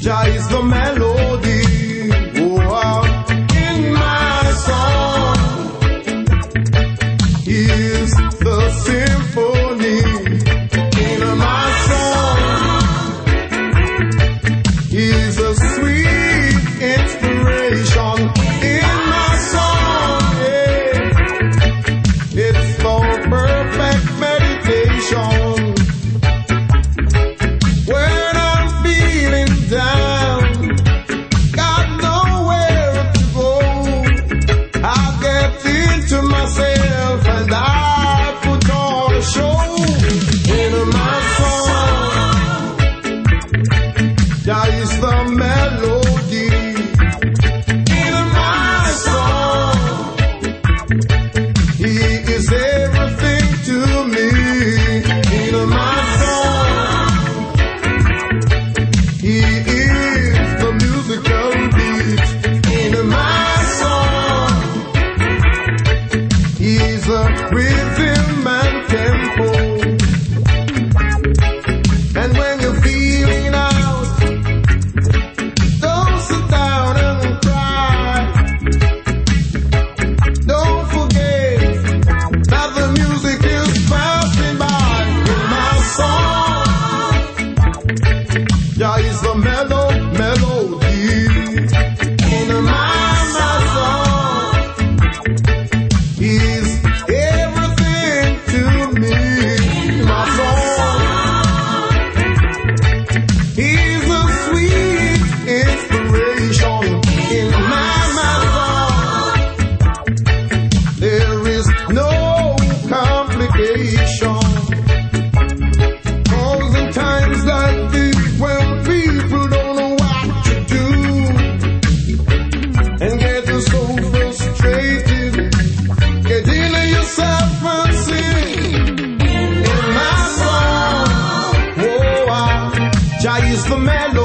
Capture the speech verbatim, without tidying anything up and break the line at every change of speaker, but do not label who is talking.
Jah is the melody. Oh, in my song, He is the symphony. In my song, He is a sweet inspiration. In my song, yeah, it's for perfect meditation. When I'm feeling down, got nowhere to go, I get into myself and I put on a show. In my song, Jah is the melody. In my song, He is everything to me. In my song, He is the musical beat. In my song, He is a rhythm and tempo. And when you're feeling out, don't sit down and cry. Don't forget that the music is passing by. In my song, Jah is the mellow melody. In my, my song, He's everything to me. My song, He's a sweet inspiration. In my, my song, there is no complication. Cause in times like these, when people don't know what to do and getting so frustrated, get into yourself and sing. In my song, oh, ah, Jah is the melody.